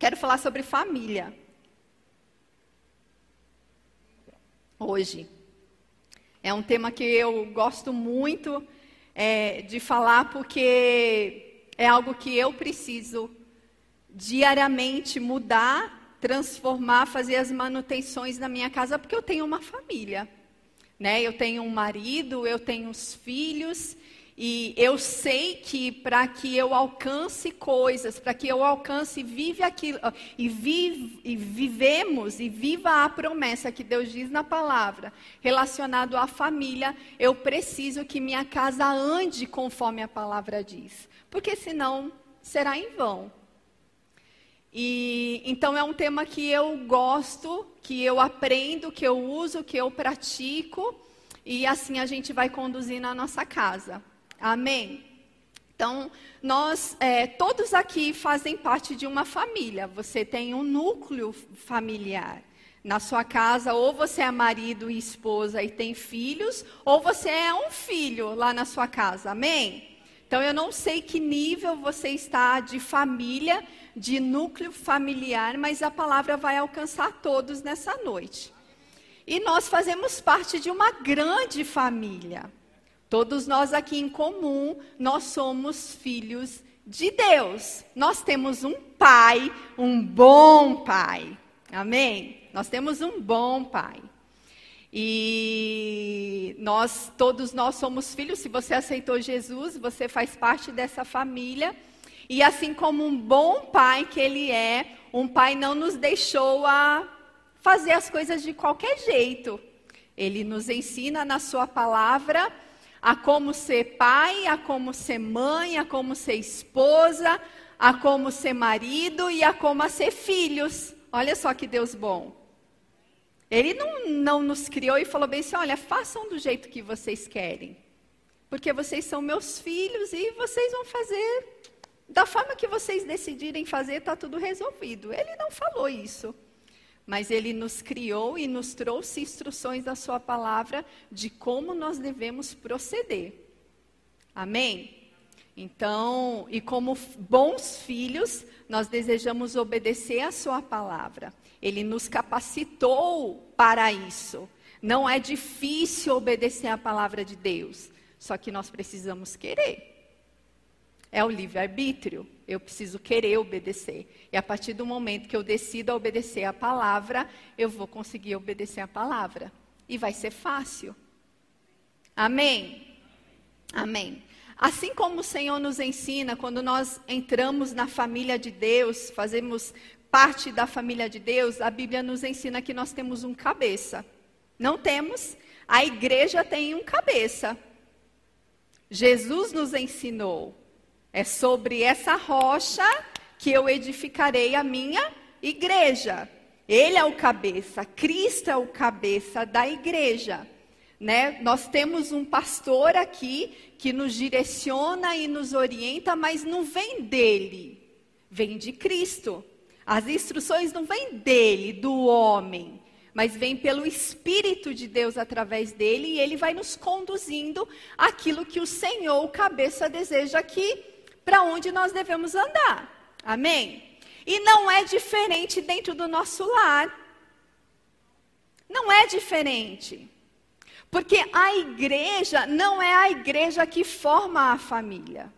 Quero falar sobre família. Hoje. É um tema que eu gosto muito de falar, porque é algo que eu preciso diariamente mudar, transformar, fazer as manutenções na minha casa, porque eu tenho uma família, né? Eu tenho um marido, eu tenho os filhos, e eu sei que para que eu alcance coisas, para que eu alcance e vivemos e viva a promessa que Deus diz na palavra, relacionado à família, eu preciso que minha casa ande conforme a palavra diz, porque senão será em vão. E então é um tema que eu gosto, que eu aprendo, que eu uso, que eu pratico, e assim a gente vai conduzindo a nossa casa. Amém? Então, nós, todos aqui fazem parte de uma família. Você tem um núcleo familiar na sua casa, ou você é marido e esposa e tem filhos, ou você é um filho lá na sua casa. Amém? Então, eu não sei que nível você está de família, de núcleo familiar, mas a palavra vai alcançar todos nessa noite. E nós fazemos parte de uma grande família. Todos nós aqui em comum, nós somos filhos de Deus. Nós temos um pai, um bom pai. Amém? Nós temos um bom pai. E todos nós somos filhos. Se você aceitou Jesus, você faz parte dessa família. E assim como um bom pai que ele é, um pai não nos deixou a fazer as coisas de qualquer jeito. Ele nos ensina na sua palavra a como ser pai, a como ser mãe, a como ser esposa, a como ser marido e a como ser filhos. Olha só que Deus bom. Ele não nos criou e falou bem assim, olha, façam do jeito que vocês querem. Porque vocês são meus filhos e vocês vão fazer da forma que vocês decidirem fazer, está tudo resolvido. Ele não falou isso. Mas ele nos criou e nos trouxe instruções da sua palavra de como nós devemos proceder. Amém? Então, e como bons filhos, nós desejamos obedecer a sua palavra. Ele nos capacitou para isso. Não é difícil obedecer a palavra de Deus, só que nós precisamos querer. É o livre-arbítrio. Eu preciso querer obedecer. E a partir do momento que eu decido obedecer a palavra, eu vou conseguir obedecer a palavra. E vai ser fácil. Amém? Amém. Assim como o Senhor nos ensina, quando nós entramos na família de Deus, fazemos parte da família de Deus, a Bíblia nos ensina que nós temos um cabeça. Não temos? A igreja tem um cabeça. Jesus nos ensinou. É sobre essa rocha que eu edificarei a minha igreja. Ele é o cabeça, Cristo é o cabeça da igreja. Né? Nós temos um pastor aqui que nos direciona e nos orienta, mas não vem dele, vem de Cristo. As instruções não vêm dele, do homem, mas vem pelo Espírito de Deus através dele, e ele vai nos conduzindo àquilo que o Senhor, o cabeça, deseja aqui, para onde nós devemos andar. Amém? E não é diferente dentro do nosso lar. Não é diferente. Porque a igreja não é a igreja que forma a família.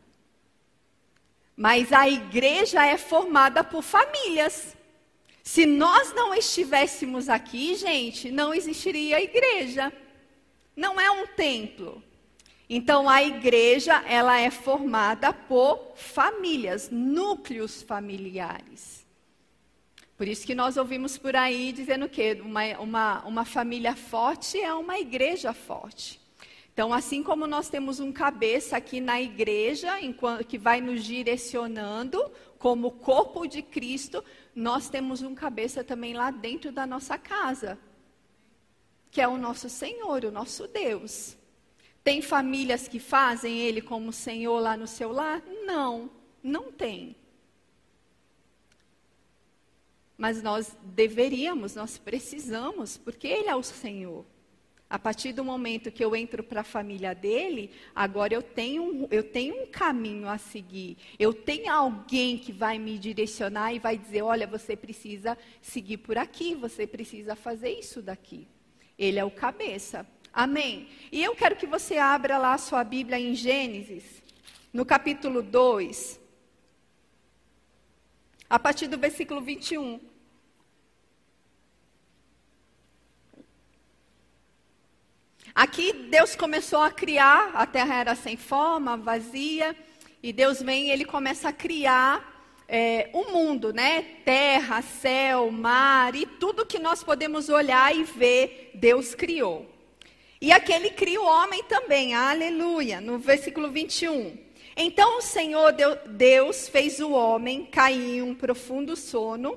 Mas a igreja é formada por famílias. Se nós não estivéssemos aqui, gente, não existiria igreja. Não é um templo. Então, a igreja, ela é formada por famílias, núcleos familiares. Por isso que nós ouvimos por aí dizendo que uma família forte é uma igreja forte. Então, assim como nós temos um cabeça aqui na igreja, que vai nos direcionando como corpo de Cristo, nós temos um cabeça também lá dentro da nossa casa, que é o nosso Senhor, o nosso Deus. Tem famílias que fazem Ele como Senhor lá no seu lar? Não, não tem. Mas nós deveríamos, nós precisamos, porque Ele é o Senhor. A partir do momento que eu entro para a família dele, agora eu tenho um caminho a seguir. Eu tenho alguém que vai me direcionar e vai dizer, olha, você precisa seguir por aqui, você precisa fazer isso daqui. Ele é o cabeça. Amém? E eu quero que você abra lá a sua Bíblia em Gênesis, no capítulo 2, a partir do versículo 21. Aqui Deus começou a criar, a terra era sem forma, vazia, e Deus vem e Ele começa a criar o mundo, né? Terra, céu, mar, e tudo que nós podemos olhar e ver, Deus criou. E aqui Ele cria o homem também, aleluia, no versículo 21. Então o Senhor Deus fez o homem cair em um profundo sono,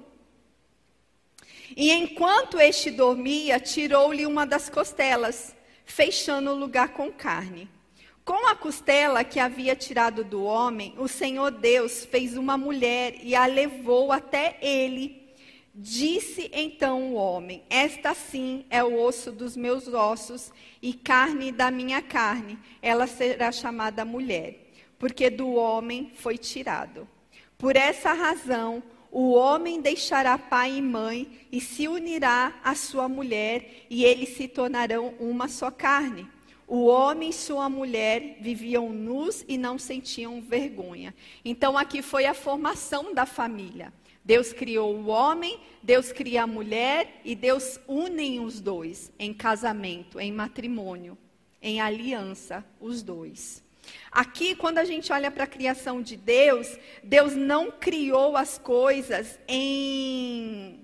e enquanto este dormia, tirou-lhe uma das costelas, fechando o lugar com carne. Com a costela que havia tirado do homem, o Senhor Deus fez uma mulher e a levou até ele. Disse então o homem, esta sim é o osso dos meus ossos e carne da minha carne. Ela será chamada mulher, porque do homem foi tirado. Por essa razão, o homem deixará pai e mãe e se unirá à sua mulher, e eles se tornarão uma só carne. O homem e sua mulher viviam nus e não sentiam vergonha. Então aqui foi a formação da família. Deus criou o homem, Deus cria a mulher e Deus une os dois em casamento, em matrimônio, em aliança, os dois. Aqui, quando a gente olha para a criação de Deus, Deus não criou as coisas em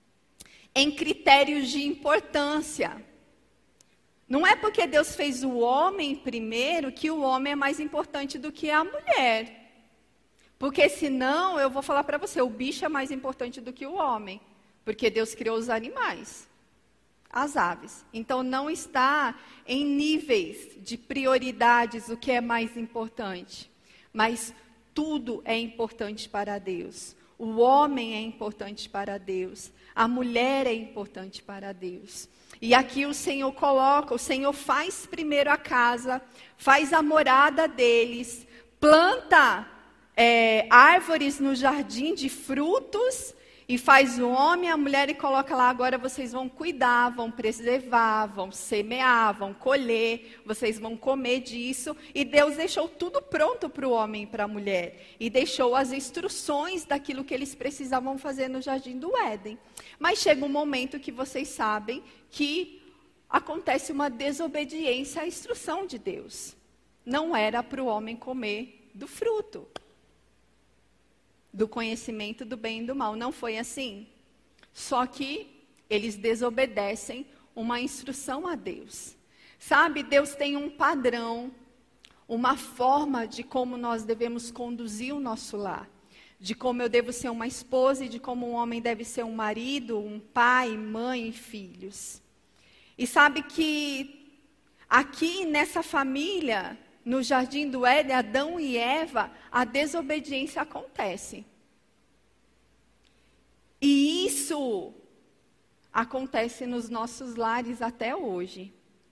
critérios de importância. Não é porque Deus fez o homem primeiro que o homem é mais importante do que a mulher. Porque senão, eu vou falar para você, o bicho é mais importante do que o homem. Porque Deus criou os animais, as aves. Então, não está em níveis de prioridades o que é mais importante. Mas tudo é importante para Deus. O homem é importante para Deus. A mulher é importante para Deus. E aqui o Senhor coloca, o Senhor faz primeiro a casa, faz a morada deles, planta árvores no jardim de frutos, e faz o homem e a mulher e coloca lá, agora vocês vão cuidar, vão preservar, vão semear, vão colher, vocês vão comer disso. E Deus deixou tudo pronto para o homem e para a mulher. E deixou as instruções daquilo que eles precisavam fazer no jardim do Éden. Mas chega um momento que vocês sabem que acontece uma desobediência à instrução de Deus. Não era para o homem comer do fruto do conhecimento do bem e do mal. Não foi assim. Só que eles desobedecem uma instrução a Deus. Sabe, Deus tem um padrão, uma forma de como nós devemos conduzir o nosso lar. De como eu devo ser uma esposa e de como um homem deve ser um marido, um pai, mãe e filhos. E sabe que aqui nessa família, no jardim do Éden, Adão e Eva, a desobediência acontece. E isso acontece nos nossos lares até hoje.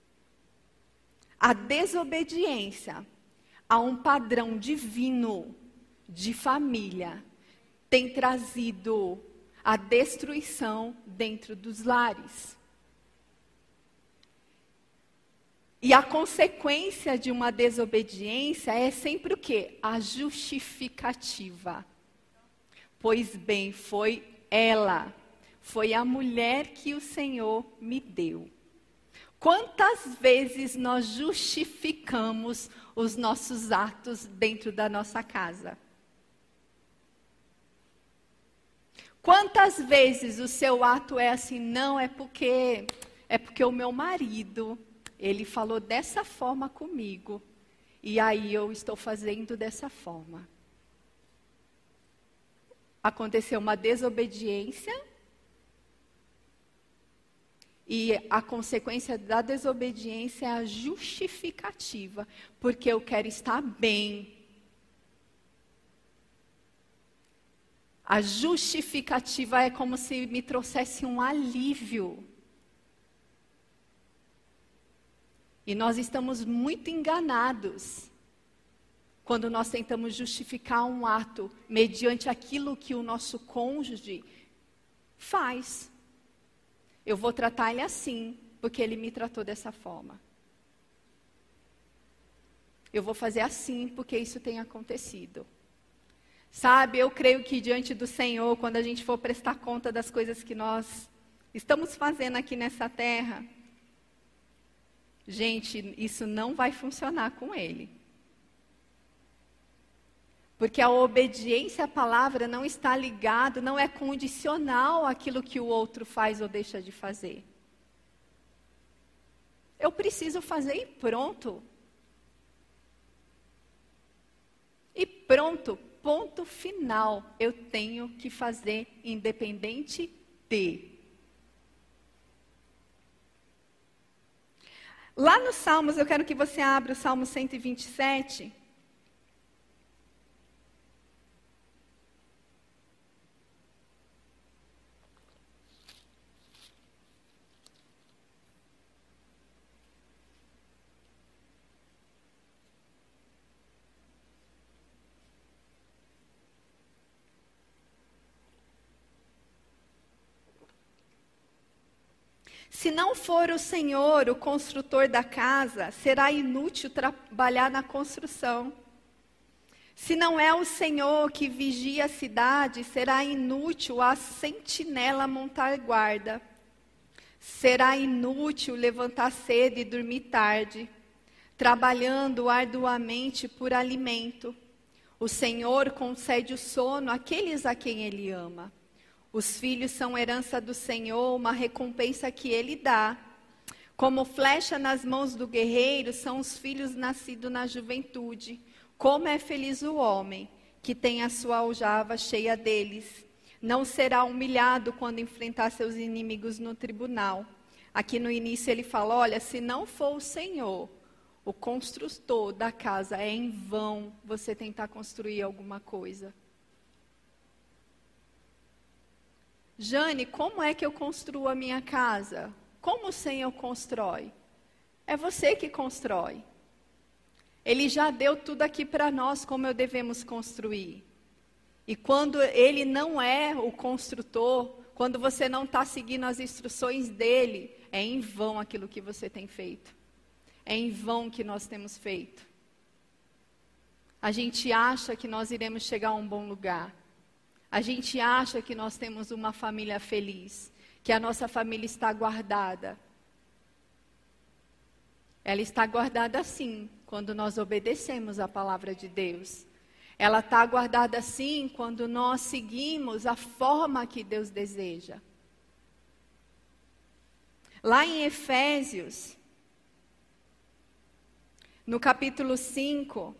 A desobediência a um padrão divino de família tem trazido a destruição dentro dos lares. E a consequência de uma desobediência é sempre o quê? A justificativa. Pois bem, foi a mulher que o Senhor me deu. Quantas vezes nós justificamos os nossos atos dentro da nossa casa? Quantas vezes o seu ato é assim, não, é porque o meu marido, ele falou dessa forma comigo, e aí eu estou fazendo dessa forma. Aconteceu uma desobediência, e a consequência da desobediência é a justificativa, porque eu quero estar bem. A justificativa é como se me trouxesse um alívio. E nós estamos muito enganados quando nós tentamos justificar um ato mediante aquilo que o nosso cônjuge faz. Eu vou tratar ele assim, porque ele me tratou dessa forma. Eu vou fazer assim, porque isso tem acontecido. Sabe, eu creio que diante do Senhor, quando a gente for prestar conta das coisas que nós estamos fazendo aqui nessa terra, gente, isso não vai funcionar com Ele. Porque a obediência à palavra não está ligada, não é condicional àquilo que o outro faz ou deixa de fazer. Eu preciso fazer e pronto. E pronto, ponto final. Eu tenho que fazer independente de. Lá nos Salmos, eu quero que você abra o Salmo 127. Se não for o Senhor o construtor da casa, será inútil trabalhar na construção. Se não é o Senhor que vigia a cidade, será inútil a sentinela montar guarda. Será inútil levantar cedo e dormir tarde, trabalhando arduamente por alimento. O Senhor concede o sono àqueles a quem Ele ama. Os filhos são herança do Senhor, uma recompensa que Ele dá. Como flecha nas mãos do guerreiro, são os filhos nascidos na juventude. Como é feliz o homem que tem a sua aljava cheia deles. Não será humilhado quando enfrentar seus inimigos no tribunal. Aqui no início ele fala, olha, se não for o Senhor, o construtor da casa, é em vão você tentar construir alguma coisa. Jane, como é que eu construo a minha casa? Como o Senhor constrói? É você que constrói. Ele já deu tudo aqui para nós, como eu devemos construir. E quando Ele não é o construtor, quando você não está seguindo as instruções dEle, é em vão aquilo que você tem feito. É em vão que nós temos feito. A gente acha que nós iremos chegar a um bom lugar. A gente acha que nós temos uma família feliz, que a nossa família está guardada. Ela está guardada sim, quando nós obedecemos a palavra de Deus. Ela está guardada sim, quando nós seguimos a forma que Deus deseja. Lá em Efésios, no capítulo 5,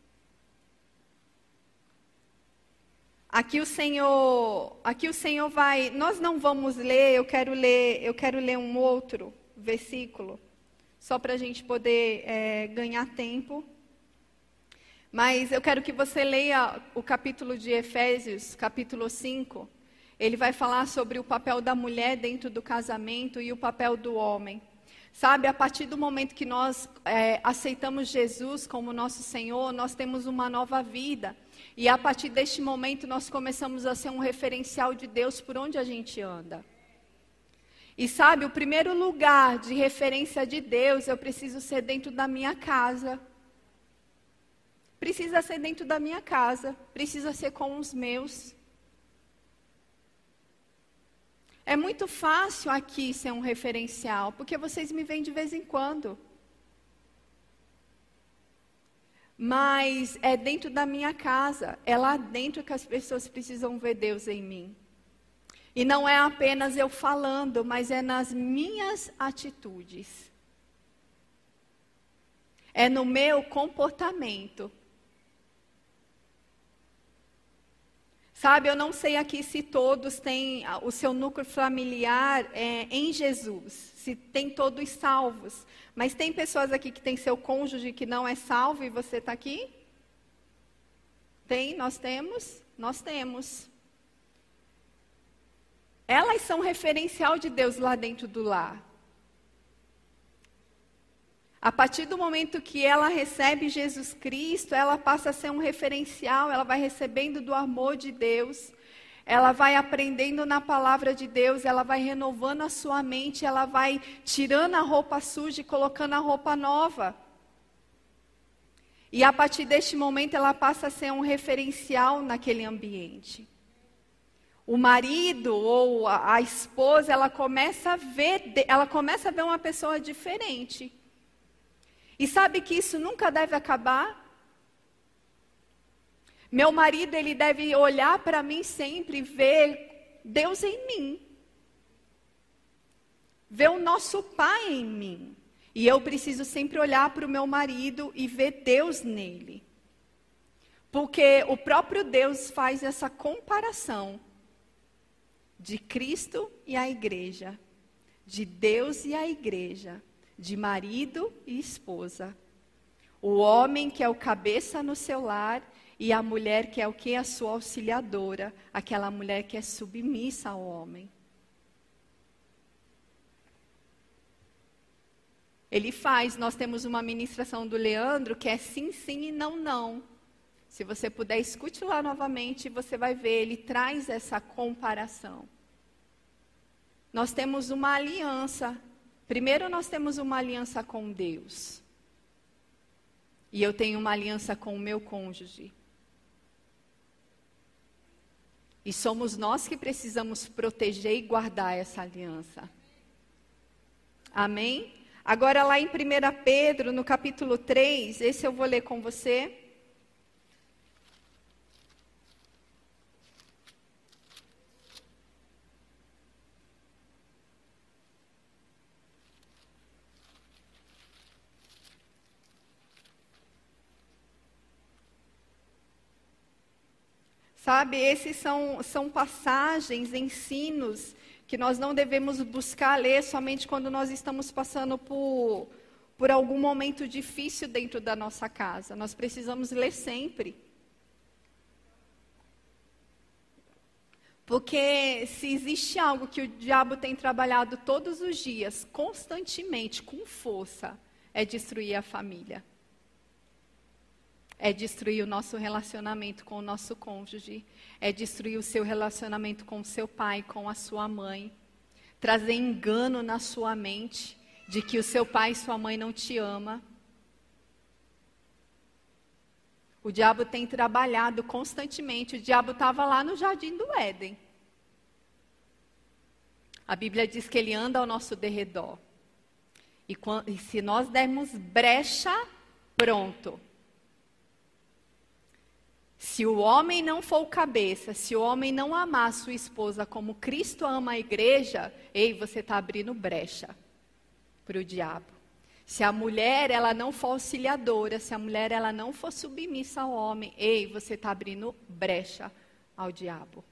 Aqui o Senhor vai, nós não vamos ler, eu quero ler um outro versículo, só para a gente poder ganhar tempo. Mas eu quero que você leia o capítulo de Efésios, capítulo 5. Ele vai falar sobre o papel da mulher dentro do casamento e o papel do homem. Sabe, a partir do momento que nós aceitamos Jesus como nosso Senhor, nós temos uma nova vida. E a partir deste momento nós começamos a ser um referencial de Deus por onde a gente anda. E sabe, o primeiro lugar de referência de Deus, eu preciso ser dentro da minha casa. Precisa ser dentro da minha casa, precisa ser com os meus. É muito fácil aqui ser um referencial, porque vocês me veem de vez em quando. Mas é dentro da minha casa, é lá dentro que as pessoas precisam ver Deus em mim. E não é apenas eu falando, mas é nas minhas atitudes. É no meu comportamento. Sabe, eu não sei aqui se todos têm o seu núcleo familiar em Jesus, se tem todos salvos. Mas tem pessoas aqui que têm seu cônjuge que não é salvo e você está aqui? Tem? Nós temos? Nós temos. Elas são referencial de Deus lá dentro do lar. A partir do momento que ela recebe Jesus Cristo, ela passa a ser um referencial, ela vai recebendo do amor de Deus, ela vai aprendendo na palavra de Deus, ela vai renovando a sua mente, ela vai tirando a roupa suja e colocando a roupa nova. E a partir deste momento ela passa a ser um referencial naquele ambiente. O marido ou a esposa, ela começa a ver uma pessoa diferente. E sabe que isso nunca deve acabar? Meu marido, ele deve olhar para mim sempre e ver Deus em mim. Ver o nosso Pai em mim. E eu preciso sempre olhar para o meu marido e ver Deus nele. Porque o próprio Deus faz essa comparação de Cristo e a igreja, de Deus e a igreja, de marido e esposa. O homem que é o cabeça no seu lar e a mulher que é o que? A sua auxiliadora, aquela mulher que é submissa ao homem. Nós temos uma ministração do Leandro que é sim, sim e não, não. Se você puder, escute lá novamente, você vai ver, ele traz essa comparação. Nós temos uma aliança. Primeiro nós temos uma aliança com Deus. E eu tenho uma aliança com o meu cônjuge. E somos nós que precisamos proteger e guardar essa aliança. Amém? Agora lá em 1 Pedro, no capítulo 3, esse eu vou ler com você. Sabe, esses são passagens, ensinos, que nós não devemos buscar ler somente quando nós estamos passando por algum momento difícil dentro da nossa casa. Nós precisamos ler sempre. Porque se existe algo que o diabo tem trabalhado todos os dias, constantemente, com força, é destruir a família. É destruir o nosso relacionamento com o nosso cônjuge. É destruir o seu relacionamento com o seu pai, com a sua mãe. Trazer engano na sua mente de que o seu pai e sua mãe não te ama. O diabo tem trabalhado constantemente. O diabo estava lá no jardim do Éden. A Bíblia diz que ele anda ao nosso derredor. E se nós dermos brecha, pronto. Se o homem não for o cabeça, se o homem não amar a sua esposa como Cristo ama a igreja, você está abrindo brecha para o diabo. Se a mulher ela não for auxiliadora, se a mulher ela não for submissa ao homem, você está abrindo brecha ao diabo.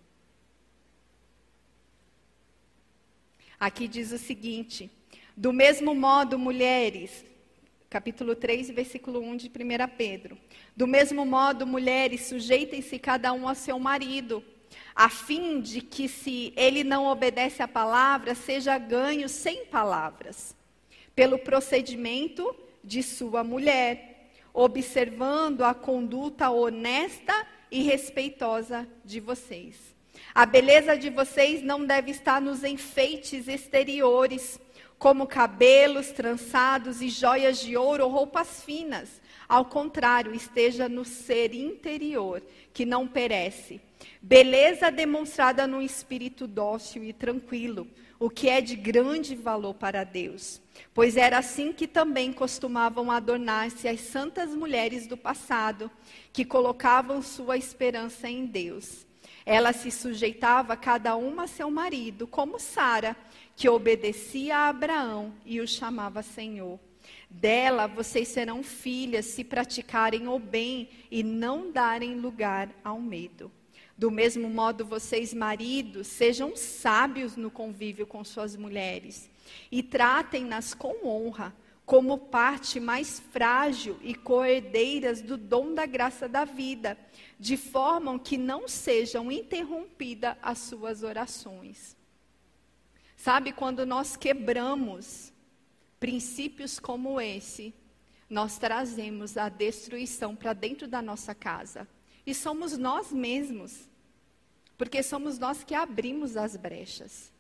Aqui diz o seguinte: do mesmo modo, mulheres, capítulo 3, versículo 1 de 1 Pedro. Do mesmo modo, mulheres, sujeitem-se cada um ao seu marido, a fim de que, se ele não obedece à palavra, seja ganho sem palavras, pelo procedimento de sua mulher, observando a conduta honesta e respeitosa de vocês. A beleza de vocês não deve estar nos enfeites exteriores, como cabelos trançados e joias de ouro ou roupas finas. Ao contrário, esteja no ser interior, que não perece. Beleza demonstrada num espírito dócil e tranquilo, o que é de grande valor para Deus. Pois era assim que também costumavam adornar-se as santas mulheres do passado, que colocavam sua esperança em Deus. Ela se sujeitava cada uma a seu marido, como Sara, que obedecia a Abraão e o chamava Senhor. Dela vocês serão filhas se praticarem o bem e não darem lugar ao medo. Do mesmo modo, vocês, maridos, sejam sábios no convívio com suas mulheres e tratem-nas com honra, como parte mais frágil e coerdeiras do dom da graça da vida, de forma que não sejam interrompidas as suas orações. Sabe, quando nós quebramos princípios como esse, nós trazemos a destruição para dentro da nossa casa. E somos nós mesmos, porque somos nós que abrimos as brechas.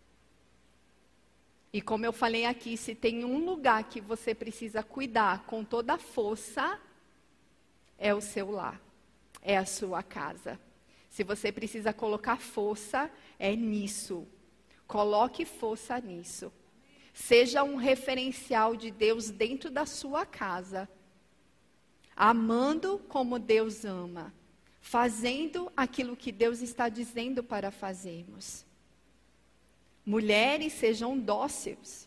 E como eu falei aqui, se tem um lugar que você precisa cuidar com toda a força, é o seu lar, é a sua casa. Se você precisa colocar força, é nisso. Coloque força nisso. Seja um referencial de Deus dentro da sua casa. Amando como Deus ama. Fazendo aquilo que Deus está dizendo para fazermos. Mulheres, sejam dóceis.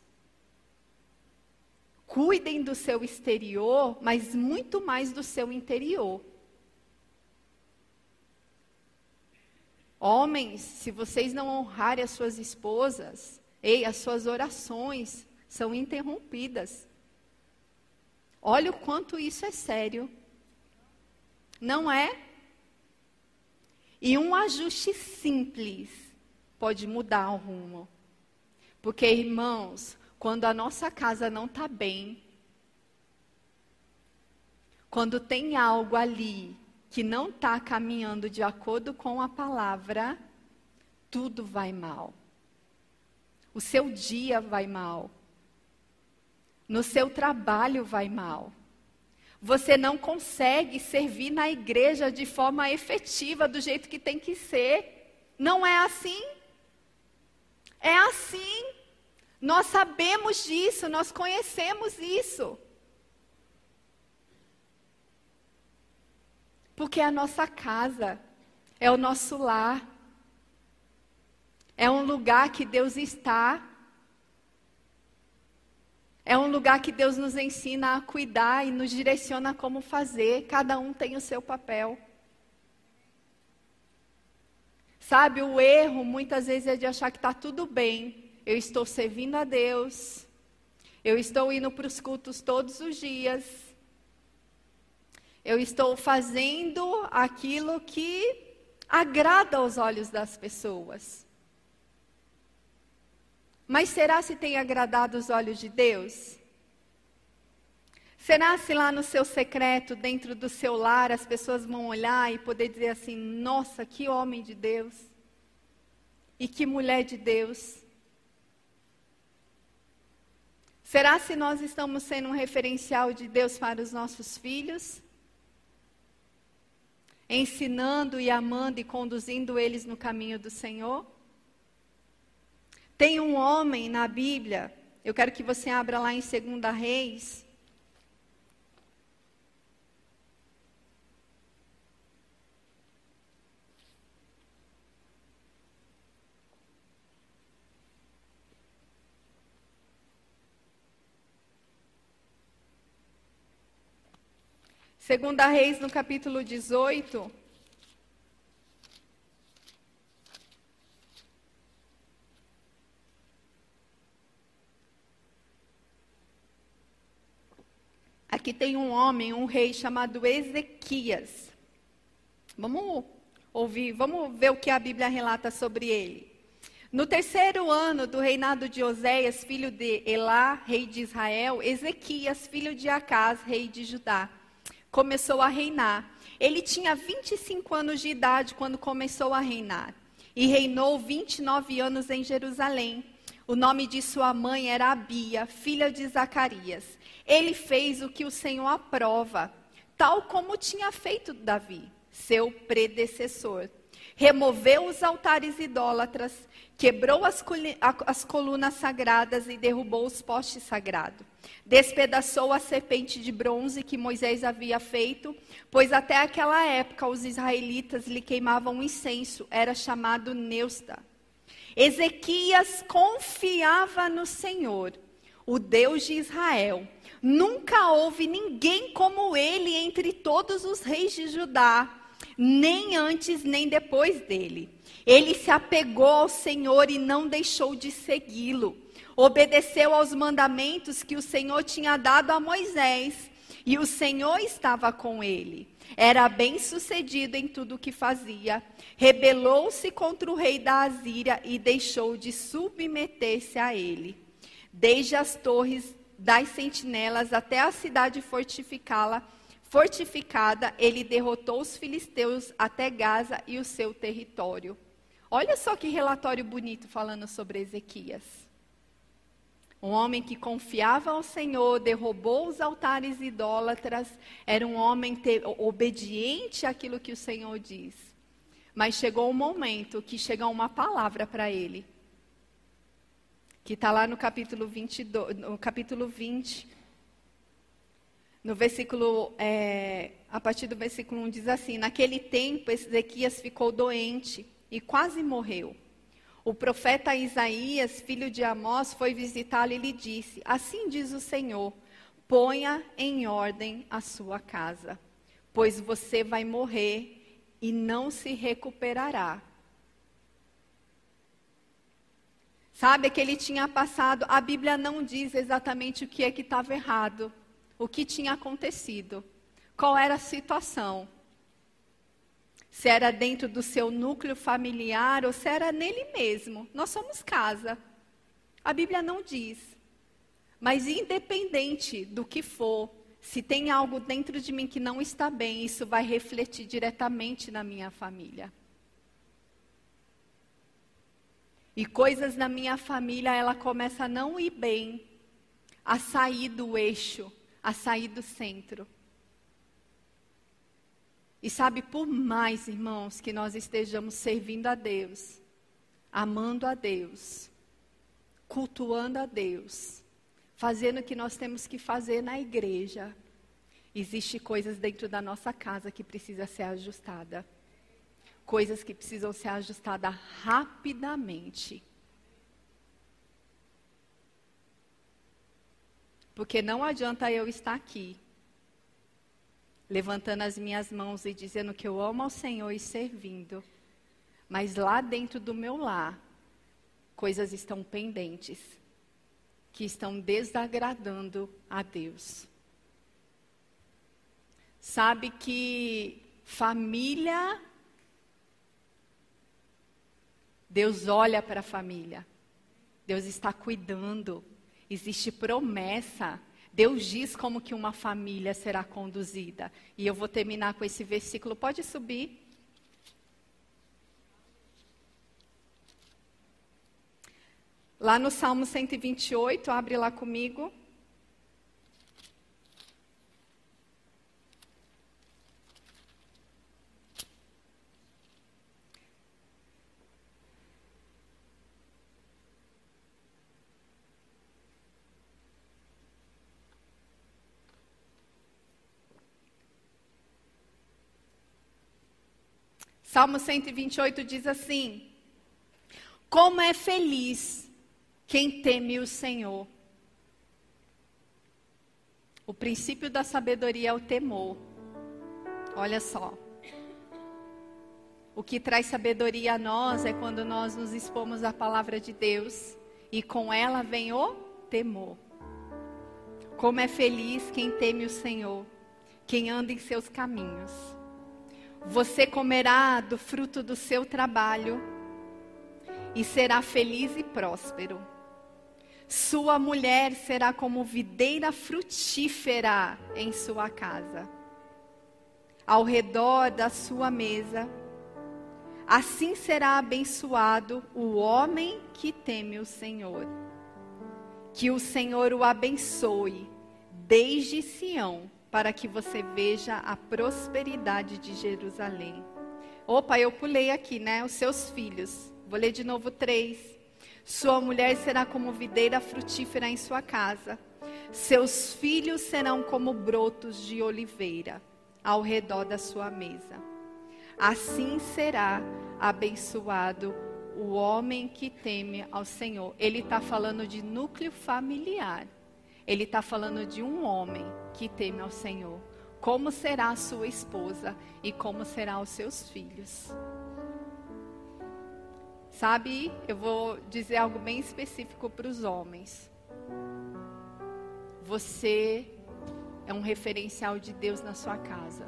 Cuidem do seu exterior, mas muito mais do seu interior. Homens, se vocês não honrarem as suas esposas, as suas orações são interrompidas. Olha o quanto isso é sério. Não é? E um ajuste simples pode mudar o rumo. Porque, irmãos, quando a nossa casa não está bem, quando tem algo ali que não está caminhando de acordo com a palavra, tudo vai mal. O seu dia vai mal. No seu trabalho vai mal. Você não consegue servir na igreja de forma efetiva, do jeito que tem que ser. Não é assim? É assim. Nós sabemos disso, nós conhecemos isso. Porque a nossa casa é o nosso lar. É um lugar que Deus está. É um lugar que Deus nos ensina a cuidar e nos direciona como fazer. Cada um tem o seu papel. Sabe, o erro muitas vezes é de achar que está tudo bem. Eu estou servindo a Deus. Eu estou indo para os cultos todos os dias. Eu estou fazendo aquilo que agrada aos olhos das pessoas. Mas será se tem agradado os olhos de Deus? Será se lá no seu secreto, dentro do seu lar, as pessoas vão olhar e poder dizer assim, nossa, que homem de Deus. E que mulher de Deus. Será se nós estamos sendo um referencial de Deus para os nossos filhos? Ensinando e amando e conduzindo eles no caminho do Senhor? Tem um homem na Bíblia, eu quero que você abra lá em 2 Reis. Segunda Reis, no capítulo 18. Aqui tem um homem, um rei chamado Ezequias. Vamos ouvir, vamos ver o que a Bíblia relata sobre ele. No 3º ano do reinado de Oséias, filho de Elá, rei de Israel, Ezequias, filho de Acás, rei de Judá, começou a reinar. Ele tinha 25 anos de idade quando começou a reinar. E reinou 29 anos em Jerusalém. O nome de sua mãe era Abia, filha de Zacarias. Ele fez o que o Senhor aprova, tal como tinha feito Davi, seu predecessor. Removeu os altares idólatras, quebrou as colunas sagradas e derrubou os postes sagrados. Despedaçou a serpente de bronze que Moisés havia feito, pois até aquela época os israelitas lhe queimavam incenso, era chamado Neusta. Ezequias confiava no Senhor, o Deus de Israel. Nunca houve ninguém como ele entre todos os reis de Judá, nem antes nem depois dele. Ele se apegou ao Senhor e não deixou de segui-lo. Obedeceu aos mandamentos que o Senhor tinha dado a Moisés, e o Senhor estava com ele. Era bem-sucedido em tudo o que fazia. Rebelou-se contra o rei da Assíria e deixou de submeter-se a ele. Desde as torres das sentinelas até a cidade fortificada, ele derrotou os filisteus até Gaza e o seu território. Olha só que relatório bonito falando sobre Ezequias. Um homem que confiava ao Senhor, derrubou os altares idólatras, era um homem obediente àquilo que o Senhor diz. Mas chegou um momento que chegou uma palavra para ele, que está lá no capítulo 20, no versículo, a partir do versículo 1 diz assim: naquele tempo Ezequias ficou doente e quase morreu. O profeta Isaías, filho de Amós, foi visitá-lo e lhe disse: assim diz o Senhor, ponha em ordem a sua casa, pois você vai morrer e não se recuperará. Sabe que ele tinha passado, a Bíblia não diz exatamente o que é que estava errado, o que tinha acontecido, qual era a situação. Se era dentro do seu núcleo familiar ou se era nele mesmo. Nós somos casa. A Bíblia não diz. Mas independente do que for, se tem algo dentro de mim que não está bem, isso vai refletir diretamente na minha família. E coisas na minha família, ela começa a não ir bem, a sair do eixo, a sair do centro. E sabe, por mais, irmãos, que nós estejamos servindo a Deus, amando a Deus, cultuando a Deus, fazendo o que nós temos que fazer na igreja, existe coisas dentro da nossa casa que precisa ser ajustada. Coisas que precisam ser ajustadas rapidamente. Porque não adianta eu estar aqui, levantando as minhas mãos e dizendo que eu amo ao Senhor e servindo. Mas lá dentro do meu lar, coisas estão pendentes, que estão desagradando a Deus. Sabe que família, Deus olha para a família. Deus está cuidando. Existe promessa. Deus diz como que uma família será conduzida. E eu vou terminar com esse versículo. Pode subir. Lá no Salmo 128, abre lá comigo. Salmo 128 diz assim: como é feliz quem teme o Senhor. O princípio da sabedoria é o temor. Olha só. O que traz sabedoria a nós é quando nós nos expomos à palavra de Deus e com ela vem o temor. Como é feliz quem teme o Senhor, quem anda em seus caminhos. Você comerá do fruto do seu trabalho e será feliz e próspero. Sua mulher será como videira frutífera em sua casa, ao redor da sua mesa. Assim será abençoado o homem que teme o Senhor. Que o Senhor o abençoe desde Sião, para que você veja a prosperidade de Jerusalém. Opa, eu pulei aqui, né? Os seus filhos. Vou ler de novo 3. Sua mulher será como videira frutífera em sua casa. Seus filhos serão como brotos de oliveira ao redor da sua mesa. Assim será abençoado o homem que teme ao Senhor. Ele está falando de núcleo familiar. Ele está falando de um homem que teme ao Senhor. Como será a sua esposa e como serão os seus filhos. Sabe, eu vou dizer algo bem específico para os homens. Você é um referencial de Deus na sua casa.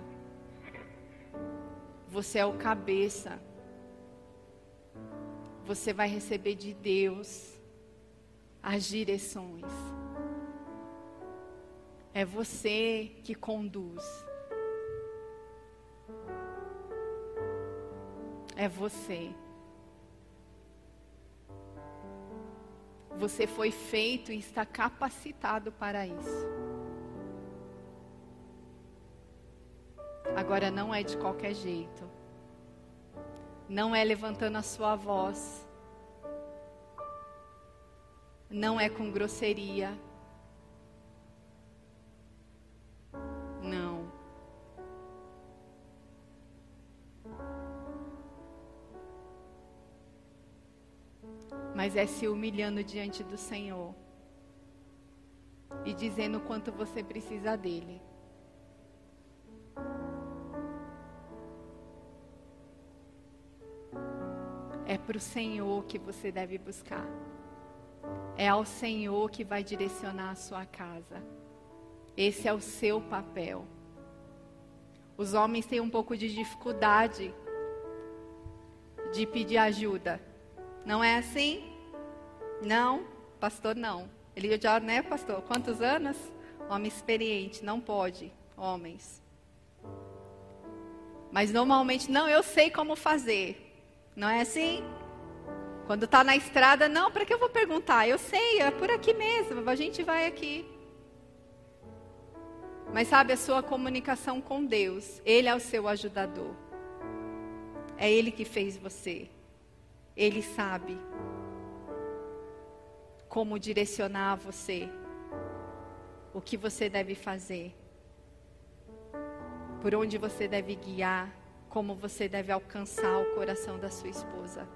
Você é o cabeça. Você vai receber de Deus as direções. É você que conduz. É você. Você foi feito e está capacitado para isso. Agora não é de qualquer jeito. Não é levantando a sua voz. Não é com grosseria. Não. Mas é se humilhando diante do Senhor e dizendo o quanto você precisa dele. É para o Senhor que você deve buscar. É ao Senhor que vai direcionar a sua casa. Esse é o seu papel. Os homens têm um pouco de dificuldade de pedir ajuda. Não é assim? Não, pastor, não. Ele já, né, pastor? Quantos anos? Homem experiente, não pode, homens. Mas normalmente, não, eu sei como fazer. Não é assim? Quando está na estrada, não, para que eu vou perguntar? Eu sei, é por aqui mesmo, a gente vai aqui. Mas sabe, a sua comunicação com Deus, Ele é o seu ajudador. É Ele que fez você. Ele sabe como direcionar você, o que você deve fazer, por onde você deve guiar, como você deve alcançar o coração da sua esposa.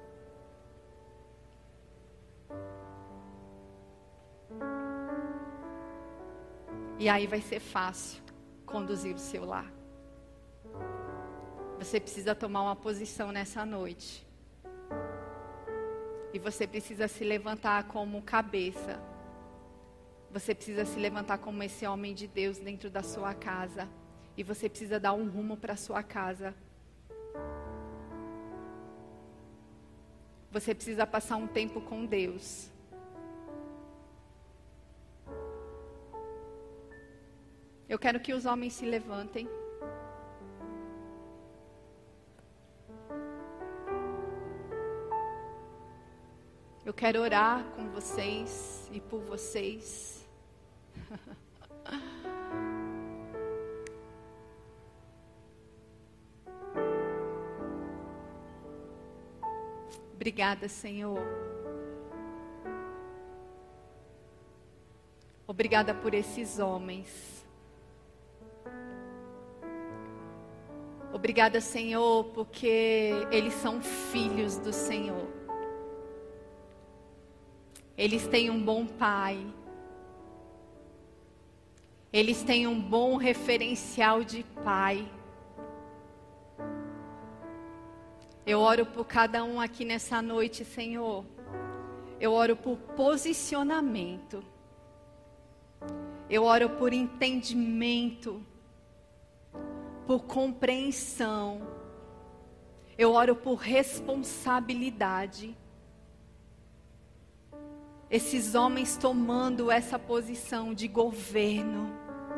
E aí vai ser fácil conduzir o seu lar. Você precisa tomar uma posição nessa noite. E você precisa se levantar como cabeça. Você precisa se levantar como esse homem de Deus dentro da sua casa. E você precisa dar um rumo para a sua casa. Você precisa passar um tempo com Deus. Eu quero que os homens se levantem. Eu quero orar com vocês e por vocês. Obrigada, Senhor. Obrigada por esses homens. Obrigada, Senhor, porque eles são filhos do Senhor. Eles têm um bom pai. Eles têm um bom referencial de pai. Eu oro por cada um aqui nessa noite, Senhor. Eu oro por posicionamento. Eu oro por entendimento. Por compreensão. Eu oro por responsabilidade. Esses homens tomando essa posição de governo.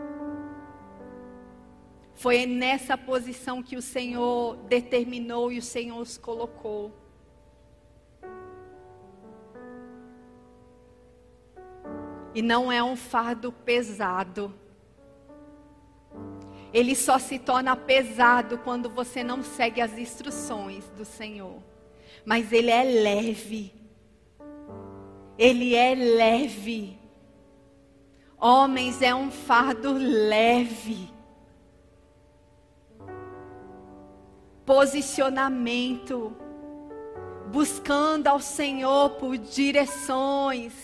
Foi nessa posição que o Senhor determinou e o Senhor os colocou. E não é um fardo pesado. Ele só se torna pesado quando você não segue as instruções do Senhor. Mas ele é leve. Ele é leve. Homens, é um fardo leve. Posicionamento. Buscando ao Senhor por direções.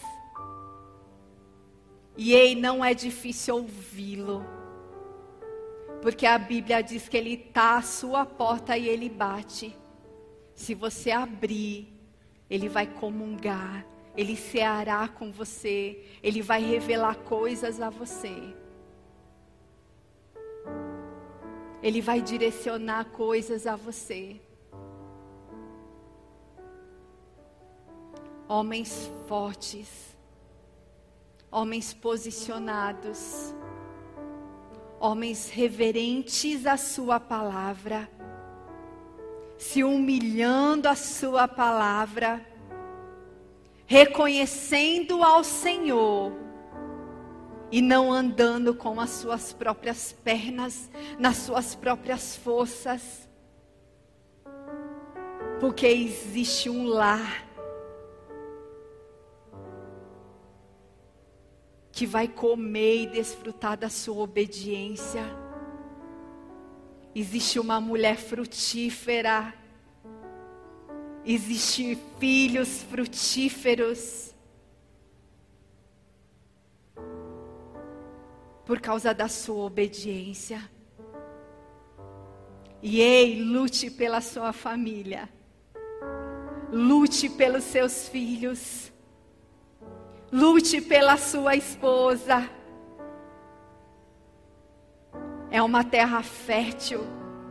E ei, não é difícil ouvi-lo. Porque a Bíblia diz que Ele está à sua porta e Ele bate. Se você abrir, Ele vai comungar. Ele ceará com você. Ele vai revelar coisas a você. Ele vai direcionar coisas a você. Homens fortes. Homens posicionados. homens reverentes à sua palavra, se humilhando à sua palavra, reconhecendo ao Senhor e não andando com as suas próprias pernas, nas suas próprias forças, porque existe um lar que vai comer e desfrutar da sua obediência. Existe uma mulher frutífera, existem filhos frutíferos, por causa da sua obediência. E ei, lute pela sua família, lute pelos seus filhos, lute pela sua esposa. É uma terra fértil.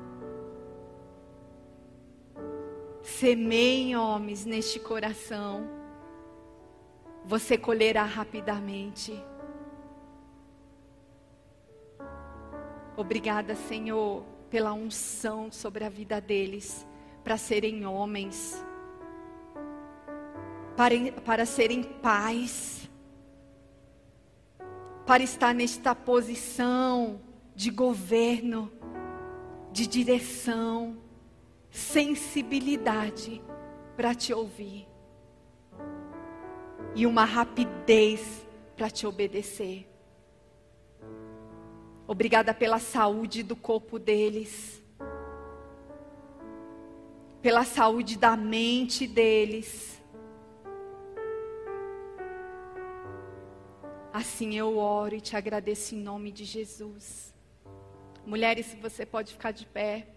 Semeiem, homens, neste coração, você colherá rapidamente. Obrigada, Senhor, pela unção sobre a vida deles, para serem homens, para serem pais, para estar nesta posição de governo, de direção, sensibilidade para te ouvir e uma rapidez para te obedecer. Obrigada pela saúde do corpo deles, pela saúde da mente deles. Assim eu oro e te agradeço em nome de Jesus. Mulheres, se você pode ficar de pé.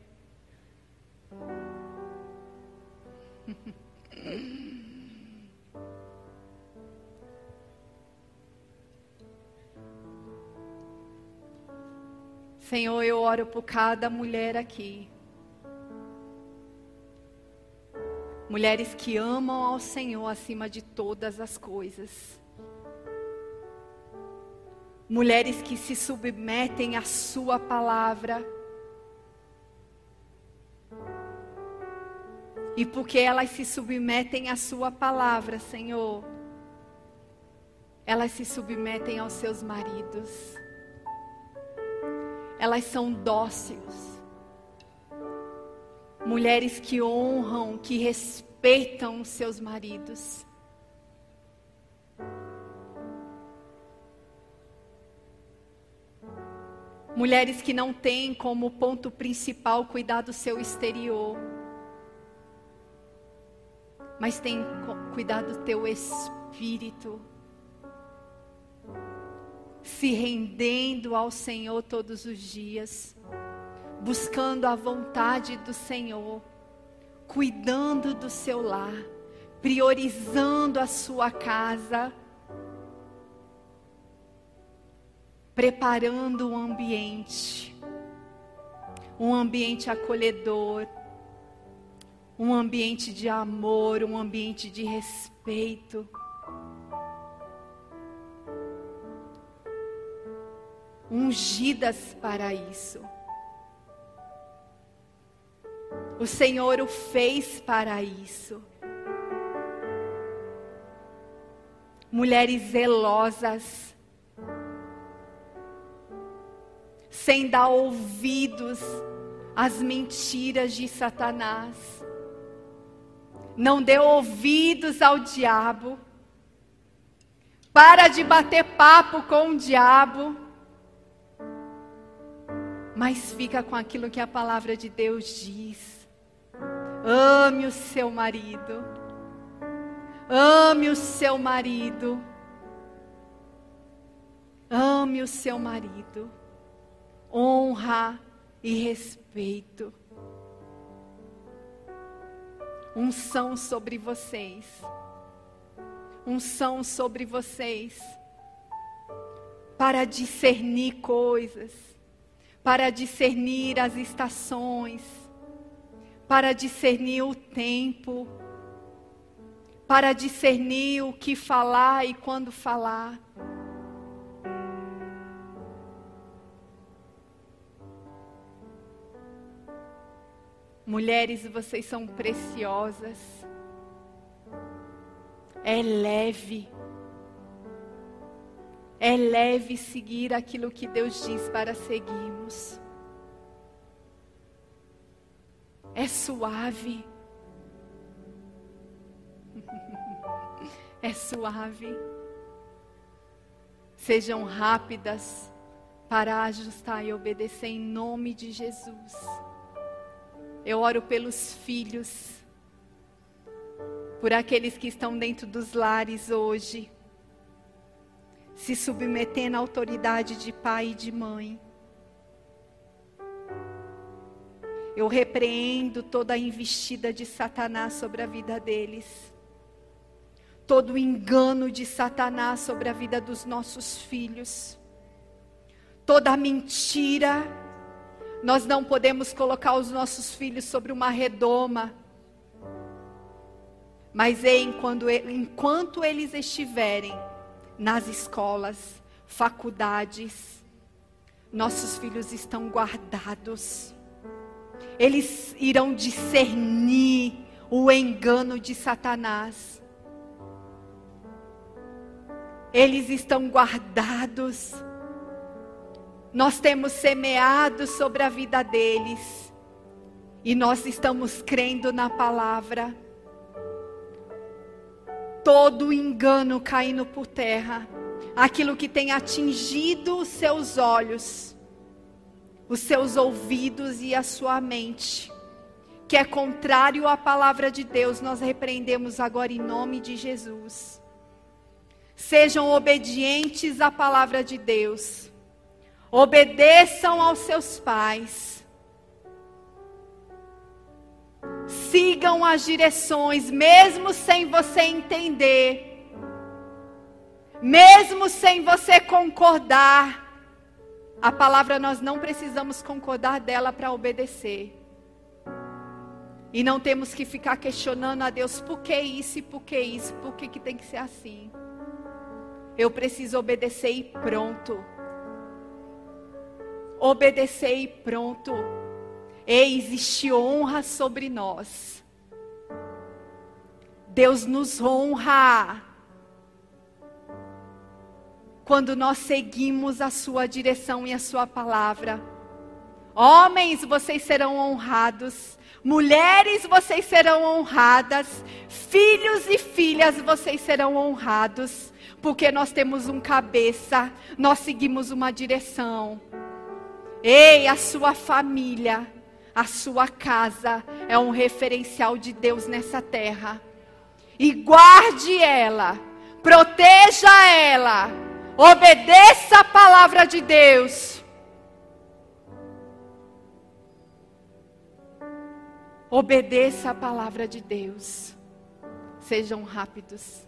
Senhor, eu oro por cada mulher aqui. Mulheres que amam ao Senhor acima de todas as coisas. Mulheres que se submetem à sua palavra. E porque elas se submetem à sua palavra, Senhor, elas se submetem aos seus maridos. Elas são dóceis. Mulheres que honram, que respeitam os seus maridos. Mulheres que não têm como ponto principal cuidar do seu exterior, mas têm cuidado do teu espírito, se rendendo ao Senhor todos os dias, buscando a vontade do Senhor, cuidando do seu lar, priorizando a sua casa, preparando um ambiente acolhedor, um ambiente de amor, um ambiente de respeito. Ungidas para isso. O Senhor o fez para isso. Mulheres zelosas, sem dar ouvidos às mentiras de Satanás. Não dê ouvidos ao diabo. Para de bater papo com o diabo. Mas fica com aquilo que a palavra de Deus diz. Ame o seu marido. Ame o seu marido. Ame o seu marido. Honra e respeito. Unção sobre vocês. Unção sobre vocês. Para discernir coisas. Para discernir as estações. Para discernir o tempo. Para discernir o que falar e quando falar. Mulheres, vocês são preciosas. É leve. É leve seguir aquilo que Deus diz para seguirmos. É suave. É suave. Sejam rápidas para ajustar e obedecer em nome de Jesus. Eu oro pelos filhos, por aqueles que estão dentro dos lares hoje, se submetendo à autoridade de pai e de mãe. Eu repreendo toda a investida de Satanás sobre a vida deles. Todo o engano de Satanás sobre a vida dos nossos filhos. Toda a mentira. Nós não podemos colocar os nossos filhos sobre uma redoma. Mas enquanto eles estiverem nas escolas, faculdades, nossos filhos estão guardados. Eles irão discernir o engano de Satanás. Eles estão guardados. Nós temos semeado sobre a vida deles. E nós estamos crendo na palavra. Todo engano caindo por terra. Aquilo que tem atingido os seus olhos, os seus ouvidos e a sua mente, que é contrário à palavra de Deus, nós repreendemos agora em nome de Jesus. Sejam obedientes à palavra de Deus. Obedeçam aos seus pais. Sigam as direções, mesmo sem você entender. Mesmo sem você concordar. A palavra nós não precisamos concordar dela para obedecer. E não temos que ficar questionando a Deus, por que isso e por que isso? Por que tem que ser assim? Eu preciso obedecer e pronto. Obedecer e pronto. Ei, existe honra sobre nós. Deus nos honra quando nós seguimos a sua direção e a sua palavra. Homens, vocês serão honrados. Mulheres, vocês serão honradas. Filhos e filhas, vocês serão honrados. Porque nós temos um cabeça, nós seguimos uma direção. Ei, a sua família, a sua casa é um referencial de Deus nessa terra. E guarde ela, proteja ela, obedeça a palavra de Deus. Obedeça a palavra de Deus. Sejam rápidos.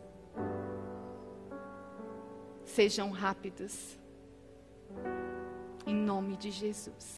Sejam rápidos. Em nome de Jesus.